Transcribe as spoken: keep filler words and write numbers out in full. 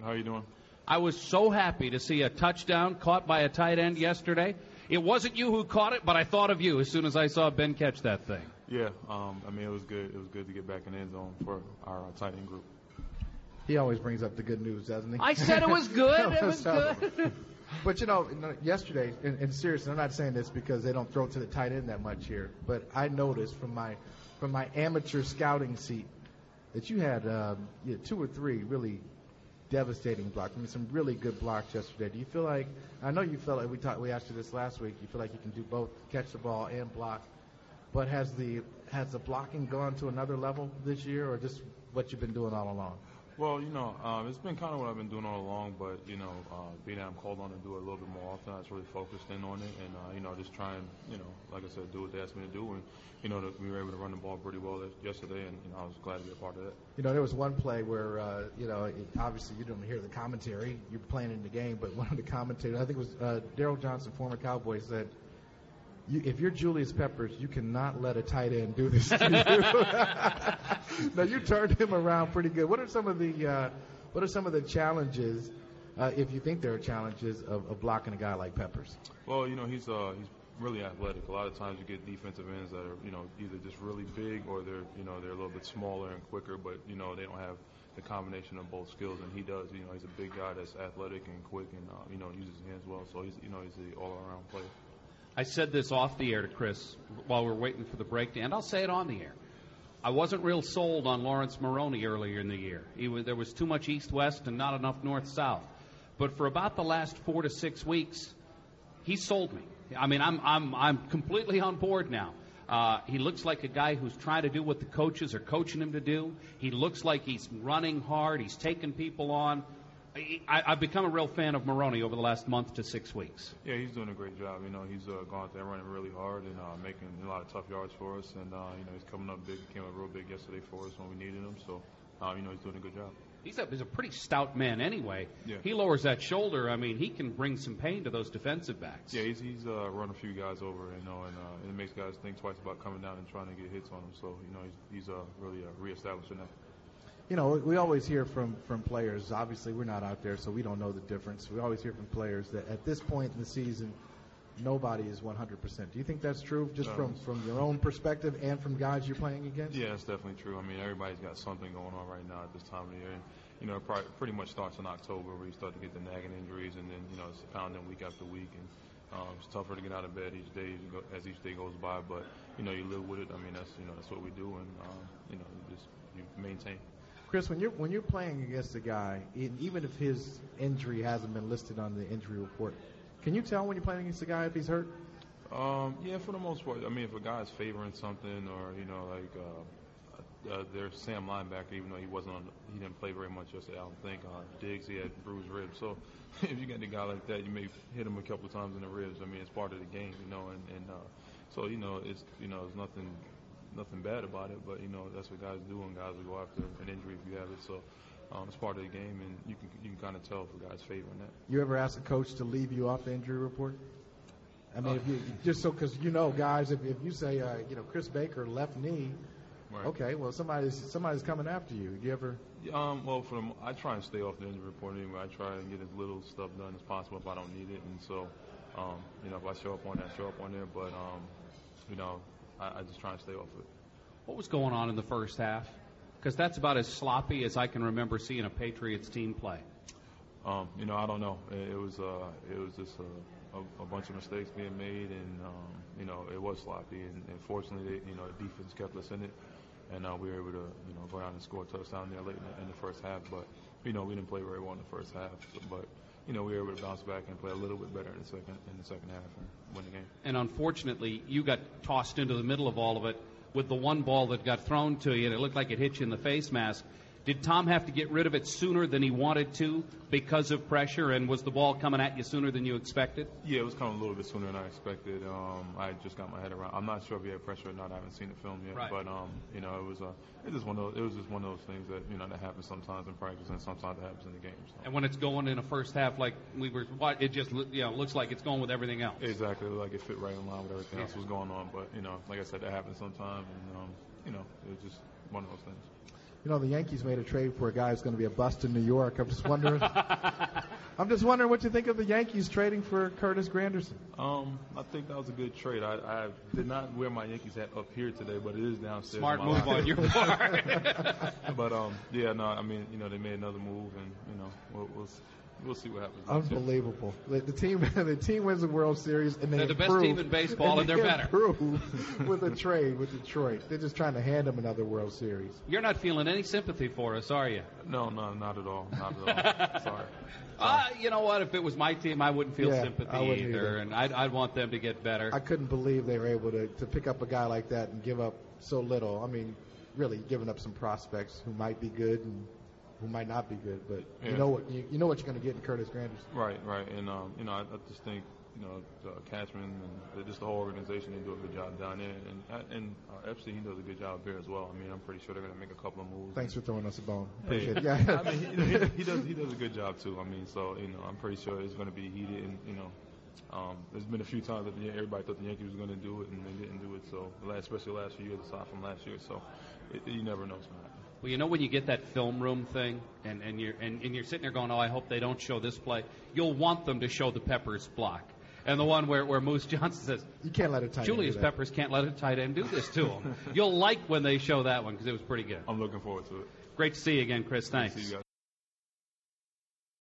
How are you doing? I was so happy to see a touchdown caught by a tight end yesterday. It wasn't you who caught it, but I thought of you as soon as I saw Ben catch that thing. Yeah, um, I mean, it was good. It was good to get back in the end zone for our uh, tight end group. He always brings up the good news, doesn't he? I said it was good. It was So- good. But, you know, yesterday, and, and seriously, I'm not saying this because they don't throw to the tight end that much here, but I noticed from my from my amateur scouting seat that you had, um, you had two or three really devastating blocks. I mean, some really good blocks yesterday. Do you feel like, I know you felt like, we talked, we asked you this last week, you feel like you can do both, catch the ball and block, but has the has the blocking gone to another level this year, or just what you've been doing all along? Well, you know, um, it's been kind of what I've been doing all along, but, you know, uh, being that I'm called on to do it a little bit more often, I just really focused in on it and, uh, you know, just try and, you know, like I said, do what they asked me to do. And, you know, we were able to run the ball pretty well yesterday, and, you know, I was glad to be a part of that. You know, there was one play where, uh, you know, it, obviously you didn't hear the commentary. You're playing in the game, but one of the commentators, I think it was uh, Daryl Johnson, former Cowboy, said, you, if you're Julius Peppers, you cannot let a tight end do this to you. Now, you turned him around pretty good. What are some of the uh, what are some of the challenges, uh, if you think there are challenges, of, of blocking a guy like Peppers? Well, you know, he's uh, he's really athletic. A lot of times you get defensive ends that are, you know, either just really big or they're, you know, they're a little bit smaller and quicker, but, you know, they don't have the combination of both skills, and he does. You know, he's a big guy that's athletic and quick and, uh, you know, uses his hands well. So he's, you know, he's an all-around player. I said this off the air to Chris while we were waiting for the break to end. I'll say it on the air. I wasn't real sold on Lawrence Maroney earlier in the year. He was, there was too much east-west and not enough north-south. But for about the last four to six weeks, he sold me. I mean, I'm I'm I'm completely on board now. Uh, he looks like a guy who's trying to do what the coaches are coaching him to do. He looks like he's running hard. He's taking people on. I, I've become a real fan of Maroney over the last month to six weeks. Yeah, he's doing a great job. You know, he's uh, gone out there running really hard and uh, making a lot of tough yards for us. And, uh, you know, he's coming up big. He came up real big yesterday for us when we needed him. So, uh, you know, he's doing a good job. He's a, he's a pretty stout man anyway. Yeah. He lowers that shoulder. I mean, he can bring some pain to those defensive backs. Yeah, he's, he's uh, run a few guys over, you know, and, uh, and it makes guys think twice about coming down and trying to get hits on him. So, you know, he's, he's uh, really uh, reestablishing that. You know, we always hear from, from players. Obviously, we're not out there, so we don't know the difference. We always hear from players that at this point in the season, nobody is one hundred percent. Do you think that's true, just um, from, from your own perspective and from guys you're playing against? Yeah, it's definitely true. I mean, everybody's got something going on right now at this time of the year. And, you know, it probably, pretty much starts in October where you start to get the nagging injuries, and then, you know, it's pounding week after week. And um, it's tougher to get out of bed each day as, you go, as each day goes by. But, you know, you live with it. I mean, that's, you know, that's what we do. And, um, you know, you just you maintain. Chris, when you're when you're playing against a guy, even if his injury hasn't been listed on the injury report, can you tell when you're playing against a guy if he's hurt? Um, yeah, for the most part. I mean, if a guy's favoring something, or you know, like uh, uh, there's Sam linebacker, even though he wasn't on, he didn't play very much yesterday. I don't think. Uh, Diggs, he had bruised ribs. So if you got a guy like that, you may hit him a couple of times in the ribs. I mean, it's part of the game, you know, and and uh, so you know, it's you know, it's nothing. Nothing bad about it, but you know that's what guys do, and guys will go after an injury if you have it. So um, it's part of the game, and you can you can kind of tell if a guy's favoring that. You ever ask a coach to leave you off the injury report? I mean, uh, if you, just so because you know, guys, if, if you say uh, you know Chris Baker left knee, right. Okay, well somebody's somebody's coming after you. Do you ever? Um, well, for the, I try and stay off the injury report anyway. I try and get as little stuff done as possible if I don't need it, and so um, you know if I show up on that, I show up on there, but um, you know. I, I just try and stay off it. What was going on in the first half? Because that's about as sloppy as I can remember seeing a Patriots team play. Um, you know, I don't know. It, it was uh, it was just a, a, a bunch of mistakes being made, and um, you know, it was sloppy. And, and fortunately, they, you know, the defense kept us in it, and uh, we were able to, you know, go down and score a touchdown there late in the, in the first half. But you know, we didn't play very well in the first half. So, but you know, we were able to bounce back and play a little bit better in the second in the second half and win the game. And unfortunately, you got tossed into the middle of all of it with the one ball that got thrown to you, and it looked like it hit you in the face mask. Did Tom have to get rid of it sooner than he wanted to because of pressure, and was the ball coming at you sooner than you expected? Yeah, it was coming a little bit sooner than I expected. Um, I just got my head around. I'm not sure if he had pressure or not. I haven't seen the film yet, right. but um, you know, it was uh, it was one of those, it was just one of those things that you know that happens sometimes in practice and sometimes it happens in the game. So. And when it's going in a first half like we were, it just you know looks like it's going with everything else. Exactly, like it fit right in line with everything yeah. else was going on. But you know, like I said, that happens sometimes, and um, you know, it was just one of those things. You know, the Yankees made a trade for a guy who's going to be a bust in New York. I'm just wondering. I'm just wondering what you think of the Yankees trading for Curtis Granderson. Um, I think that was a good trade. I, I did not wear my Yankees hat up here today, but it is downstairs. Smart in my move locker. on your part. But um, yeah, no, I mean, you know, they made another move, and you know, we'll we'll, we'll see what happens. next year. Unbelievable. The, the team, the team wins the World Series, and they They're the best improve, team in baseball, and they they're better. improve with a trade with Detroit. They're just trying to hand them another World Series. You're not feeling any sympathy for us, are you? No, no, not at all, not at all. Sorry. Uh, you know what? If it was my team, I wouldn't feel Yeah, sympathy I wouldn't either, either. and I'd, I'd want them to get better. I couldn't believe they were able to, to pick up a guy like that and give up so little. I mean, really giving up some prospects who might be good and who might not be good, but you Yeah. know what you, you know what you're going to get in Curtis Granderson. Right, right, and um, you know, I, I just think you know, uh, Cashman and the, just the whole organization, they do a good job down there, and and uh, Epstein, he does a good job up here as well. I mean, I'm pretty sure they're going to make a couple of moves. Thanks for throwing us a bone. Hey, Appreciate it. Yeah. I mean, he, he, he does he does a good job too. I mean, so you know, I'm pretty sure it's going to be heated, and you know. Um, there's been a few times that the, everybody thought the Yankees was going to do it, and they didn't do it. So, the last, especially the last few years, aside from last year, so it, you never know what's going to happen. Well, you know when you get that film room thing, and, and you're and, and you're sitting there going, "Oh, I hope they don't show this play." You'll want them to show the Peppers block, and the one where, where Moose Johnson says, You can't let a tight end "Julius do that. Peppers can't let a tight end do this to him." You'll like when they show that one because it was pretty good. I'm looking forward to it. Great to see you again, Chris. Thanks. See you guys.